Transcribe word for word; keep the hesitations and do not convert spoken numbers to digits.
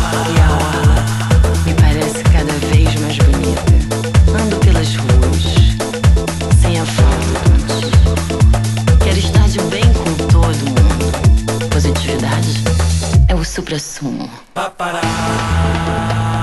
E a orla me parece cada vez mais bonita. Ando pelas ruas, sem afrontas. Quero estar de bem com todo mundo. Positividade é o suprassumo. Papará.